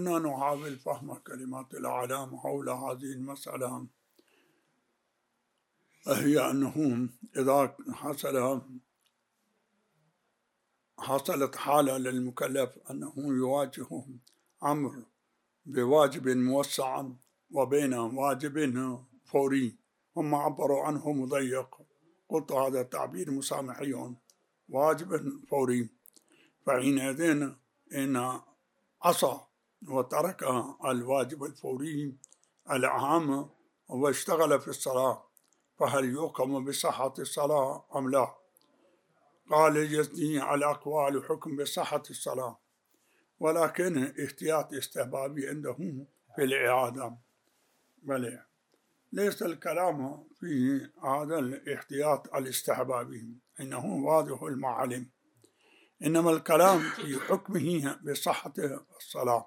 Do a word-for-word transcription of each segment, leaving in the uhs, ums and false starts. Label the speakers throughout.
Speaker 1: كنا نحاول فهم كلمات الأعلام حول هذه المسألة، هي أنه إذا حصل حصلت حالة للمكلف أنه يواجه أمر بواجب موسع وبين واجب فوري، هم عبروا عنه مضيق، قلت هذا تعبير مسامحي، واجب فوري، فحينئذ إن عصى وترك الواجب الفوري الأهم واشتغل في الصلاة، فهل يحكم بصحة الصلاة أم لا؟ قال يزني على أقوال حكم بصحة الصلاة، ولكن احتياط استحبابي عنده في الإعادة. بل ليس الكلام في هذا الاحتياط الاستحبابي، إنه واضح المعالم، إنما الكلام في حكمه بصحة الصلاة.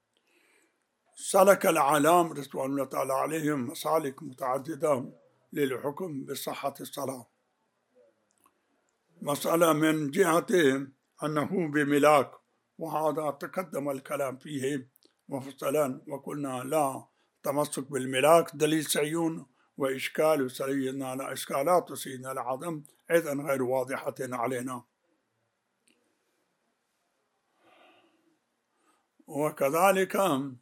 Speaker 1: سلك العلام رضوان الله تعالى عليهم مسالك متعددة للحكم بصحة الصلاة. مسألة من جهة أنه بملاك، وهذا تقدم الكلام فيه مفصلا، وقلنا لا تمسك بالملاك دليل سيون، وإشكال سيدنا إشكالات سيدنا العظم أيضا غير واضحة علينا. وكذلك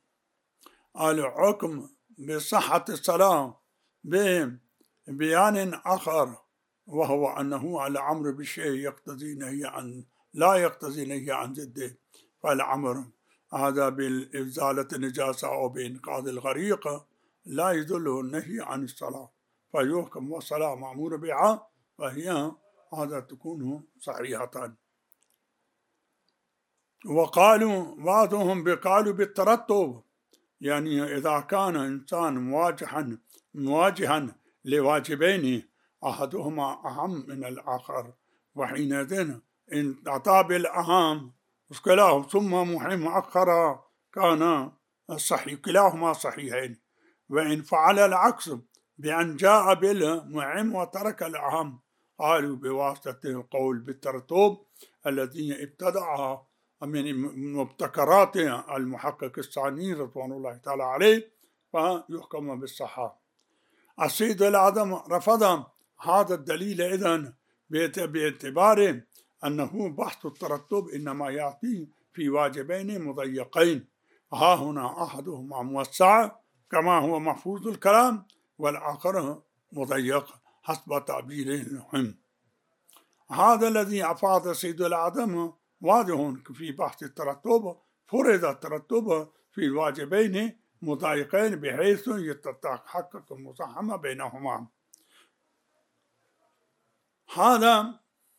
Speaker 1: الحكم بصحة الصلاة ببيان آخر، وهو أنه الأمر بالشيء يقتضي نهي عن لا يقتضي نهي عن ضده، فالأمر هذا بإزالة النجاسة أو بإنقاذ الغريق لا يدل النهي عن الصلاة، فيحكم والصلاة مأمور بها، فهي هذا تكون صحيحة. وقالوا بعضهم بقالوا بالترتب، يعني إذا كان إنسان مواجها مواجها لواجبين أحدهما أهم من الآخر، وحينئذ إن أتى بالأهم كلاهما ثم مهم أخر كان صحيح كلاهما صحيحين، وإن فعل العكس بأن جاء بالمهم وترك الأهم قالوا بواسطة القول بالترتب الذي ابتدعها من مبتكرات المحقق الثاني رضوان الله تعالى عليه، فيحكم بالصحة. السيد العظم رفض هذا الدليل إذن باعتبار أنه بحث الترتب إنما يأتي في واجبين مضيقين، ها هنا أحدهما موسع كما هو محفوظ الكلام، والآخر مضيق حسب تعبيره المهم. هذا الذي أفاد السيد العظم واضح في بحث الترتب، فرض الترتب في الواجبين مضايقين بحيث يتحقق المزاحمة بينهما. هذا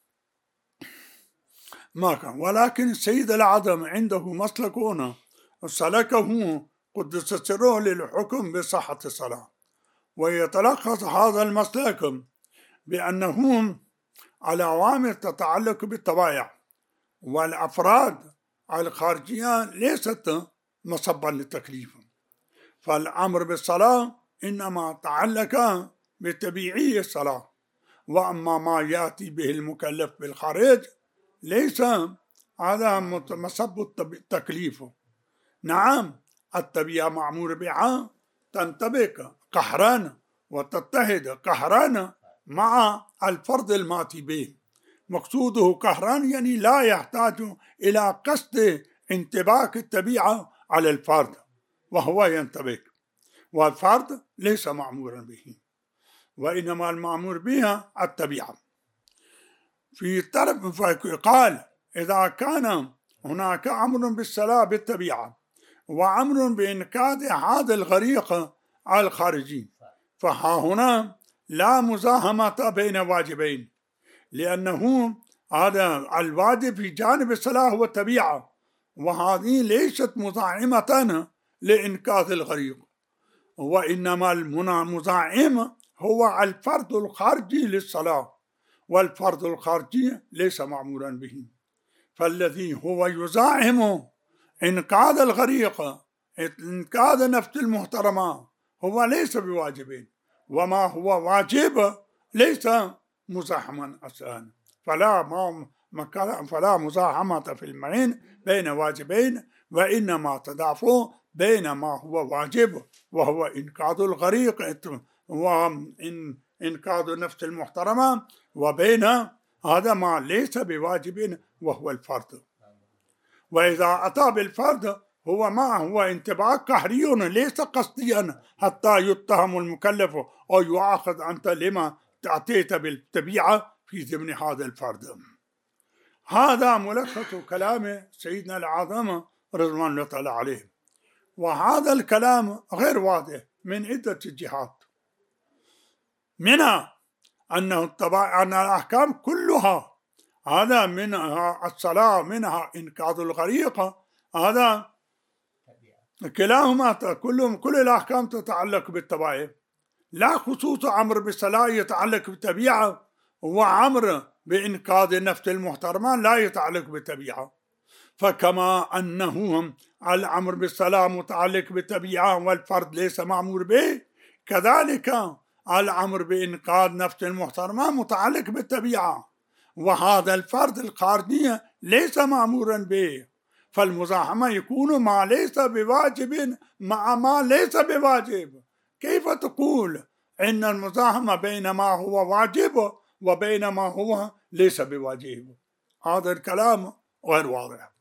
Speaker 1: ما كان، ولكن السيد العظم عنده مسلكون سلكه قدس سره للحكم بصحة الصلاة، ويتلخص هذا المسلك بأنه العوامل تتعلق بالطبائع، والأفراد الخارجية ليست مصبا للتكليف، فالأمر بالصلاة إنما تعلق بتبعية الصلاة، وأما ما يأتي به المكلف بالخارج ليس هذا مصب التكليف. نعم التبعية معمور بها تنطبق قهرا وتتحد قهرا مع الفرض الماتي به، مقصوده قهران يعني لا يحتاج إلى قصد انطباق الطبيعة على الفرد، وهو ينطبق، والفرد ليس مأمورا به، وإنما المأمور بها الطبيعة. في طرف قال إذا كان هناك أمر بالصلاة بالطبيعة وأمر بإنقاذ هذا الغريق الخارجي، فها هنا لا مزاحمة بين واجبين، لأنه هذا الواجب في جانب الصلاة هو الطبيعة، وهذه ليست مزاحمة لإنقاذ الغريق، وإنما المزاحم هو الفرد الخارجي للصلاة، والفرد الخارجي ليس مأمورا به، فالذي هو يزاحم إنقاذ الغريق إنقاذ نفس المحترمة هو ليس بواجب، وما هو واجب ليس مزاحما أصلا، فلا فلا مزاحمة في المعين بين واجبين وإنما تضعف بين ما هو واجب وهو إنقاذ الغريق وإنقاذ النفس المحترمة، وبين هذا ما ليس بواجب وهو الفرض. وإذا أتى بالفرض هو ما هو انتباه قهري ليس قصديا حتى يتهم المكلف أو يؤاخذ أنت لما أتيت بالطبيعة في ضمن هذا الفرض. هذا ملخص كلام سيدنا الأعظم رضوان الله تعالى عليه، وهذا الكلام غير واضح من عدة جهات، منها أنه طبعا أن الأحكام كلها هذا منها الصلاة منها إنقاذ الغريق، هذا كلاهما كلهم كل الأحكام تتعلق بالطبيعة، لا خصوص أمر بالصلاة يتعلق بالطبيعة، وأمر بإنقاذ النفس المحترمة لا يتعلق بالطبيعة. فكما أنه الأمر بالصلاة متعلق بالطبيعة والفرد ليس مأمور به، كذلك الأمر بإنقاذ نفس المحترمة متعلق بالطبيعة، وهذا الفرد الخارجي ليس مأمورا به. فالمزاحمة يكون ما ليس بواجب مع ما ليس بواجب. كيف تقول إن المزاحمة بين ما هو واجب وبين ما هو ليس بواجب؟ هذا الكلام غير واضح.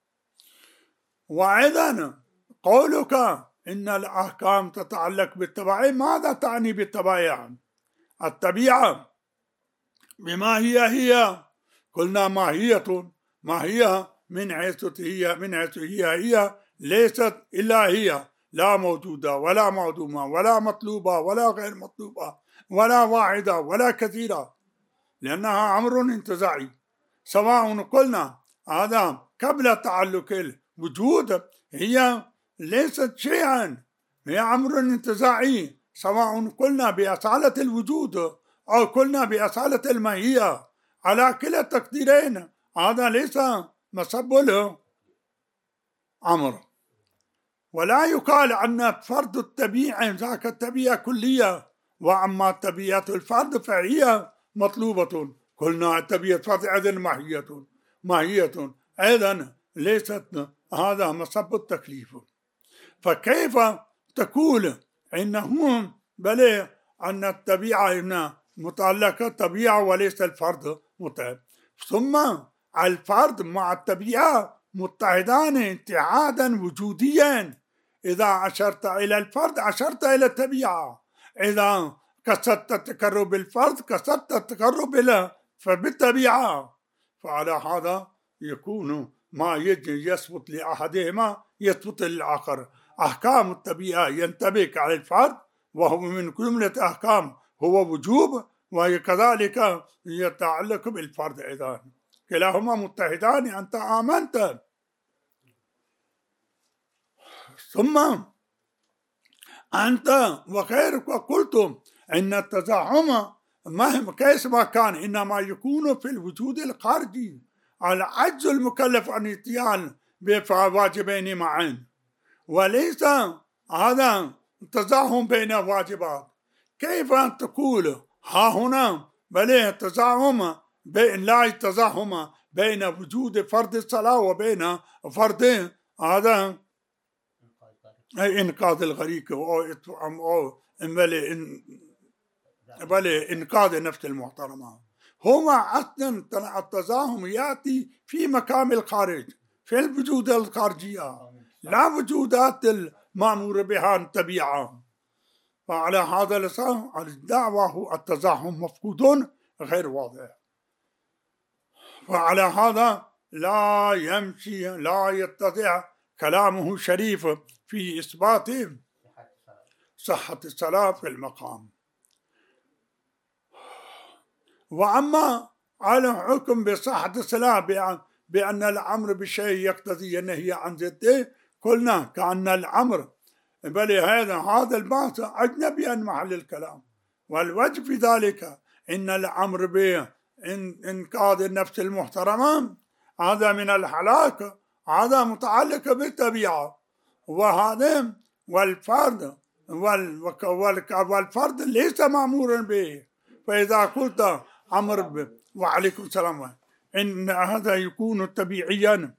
Speaker 1: وأيضا قولك إن الأحكام تتعلق بالطبيعة، ماذا تعني بالطبيعة؟ الطبيعة بما هي هي، قلنا ماهية، ماهية من حيث هي من حيث هي هي ليست إلا هي، لا موجودة ولا معدومة ولا مطلوبة ولا غير مطلوبة ولا واحدة ولا كثيرة، لأنها أمر انتزاعي. سواء قلنا هذا قبل تعلق الوجود هي ليست شيئا، هي أمر انتزاعي، سواء قلنا بأصالة الوجود أو قلنا بأصالة الماهية، على كلا التقديرين هذا ليس مسبب له أمر. ولا يقال أن فرد الطبيعة ذاك الطبيعة كلية، وأما طبيعة الفرد فهي مطلوبة. قلنا طبيعة الفرد أيضا ماهية، ماهية أيضا ليست هذا مسبب التكليف. فكيف تقول إنه بل أن الطبيعة متعلقة الطبيعة وليس الفرد متعلق، ثم الفرد مع الطبيعة متحدان اتحادا وجوديا. إذا أشرت إلى الفرد أشرت إلى الطبيعة، إذا قصدت التقرب بالفرد قصدت التقرب إلى بالطبيعة. فعلى هذا يكون ما يجي يثبت لأحدهما يثبت للآخر. أحكام الطبيعة ينطبق على الفرد وهو من جملة أحكام هو وجوب، وكذلك يتعلق بالفرد أيضا، كلاهما متحدان. أنت آمنت ثم أنت وغيرك قلتم إن التزاحم مهما كيف ما كان إنما يكون في الوجود الخارجي، على عجز المكلف عن الاتيان بواجبين معا، وليس هذا تزاحم بين الواجبات. كيف تقول ها هنا بل تزاحم بين لا تزاحم بين وجود فرد الصلاة وبين فرد هذا إنقاذ الغريق أو بل إنقاذ النفس المحترمة؟ هو أصلا التزاحم يأتي في مقام الخارج، في الوجود الخارجية، لا وجودات المأمور بها الطبيعة. فعلى هذا الأساس الدعوة هو التزاحم مفقود غير واضح. فعلى هذا لا يمشي لا يتضح كلامه الشريف في إثبات صحة الصلاة في المقام. وأما على حكم بصحة الصلاة بأن الأمر بشيء يقتضي النهي عن ضده، قلنا كأن الأمر بل هذا هذا البحث أجنبي عن محل الكلام، والوجه في ذلك إن الأمر بإنقاذ النفس المحترمة هذا من الهلاك، هذا متعلق بالطبيعة، وهذا والفرد والفرد ليس مأمورا به. فإذا قلت أمر ب... وعليكم السلام، إن هذا يكون طبيعيا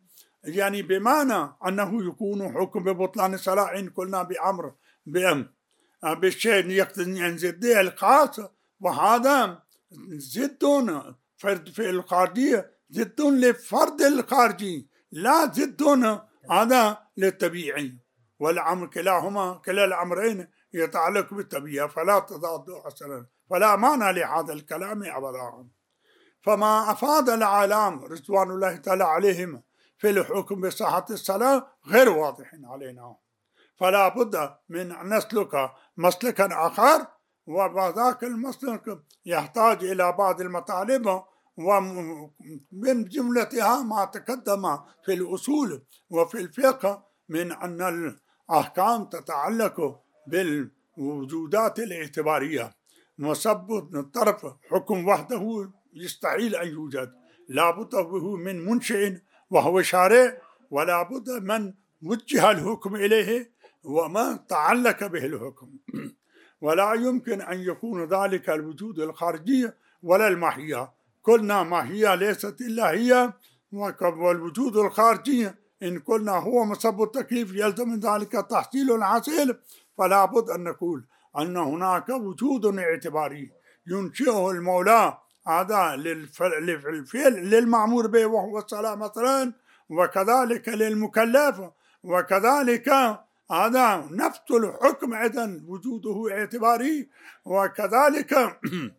Speaker 1: يعني بمعنى أنه يكون حكم ببطلان الصلاة إن قلنا بأمر بأم بالشيء يقتضي أن زده الخاص، وهذا ضد فرد في الخارجية، ضد لفرد الخارجي، لا ضد هذا للطبيعي، والأمر كلاهما كلا الأمرين يتعلق بالطبيعة، فلا تضاد أصلا، فلا معنى لهذا الكلام أبدا. فما أفاد العالم رضوان الله تعالى عليهم في الحكم بصحة الصلاة غير واضح علينا، فلا بد من أن نسلك مسلكا آخر، وذاك المسلك يحتاج إلى بعض المطالب، ومن جملتها ما تقدم في الأصول وفي الفقه من أن الأحكام تتعلق بالوجودات الاعتبارية، وثبت الطرف حكم وحده يستحيل أن يوجد، لا بد به من منشئ وهو شارع، ولا بد من وجه الحكم إليه وما تعلق به الحكم، ولا يمكن أن يكون ذلك الوجود الخارجي ولا الماهية. قلنا ماهية ليست إلا هي، والوجود الخارجي إن قلنا هو مسبب التكليف يلزم من ذلك تحصيل الحاصل، فلا بد أن نقول أن هناك وجود اعتباري ينشئه المولى هذا للفعل للمأمور به وهو الصلاة مثلا، وكذلك للمكلف، وكذلك هذا نفس الحكم أيضا وجوده اعتباري، وكذلك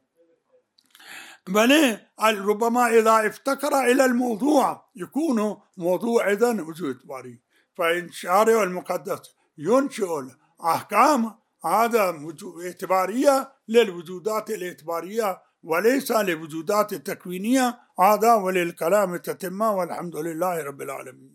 Speaker 1: بل ربما إذا افتقر إلى الموضوع يكون موضوع أيضا وجود اعتباري، فإن الشارع المقدس ينشئ الأحكام هذا اعتبارية للوجودات الاعتبارية وليس للوجودات التكوينية، هذا وللكلام تتمة، والحمد لله رب العالمين.